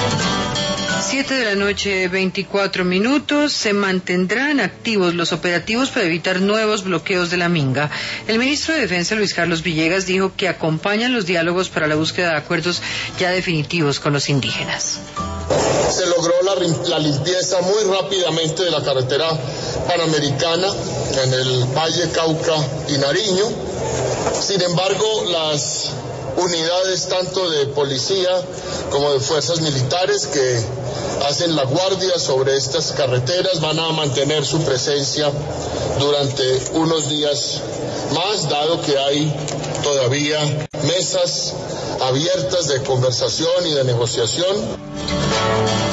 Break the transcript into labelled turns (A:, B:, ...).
A: 7:24 p.m. Se mantendrán activos los operativos para evitar nuevos bloqueos de la Minga. El ministro de Defensa, Luis Carlos Villegas, dijo que acompañan los diálogos para la búsqueda de acuerdos ya definitivos con los indígenas.
B: Se logró la limpieza muy rápidamente de la carretera panamericana en el Valle Cauca y Nariño. Sin embargo, las unidades tanto de policía como de fuerzas militares que hacen la guardia sobre estas carreteras van a mantener su presencia durante unos días más, dado que hay todavía mesas abiertas de conversación y de negociación.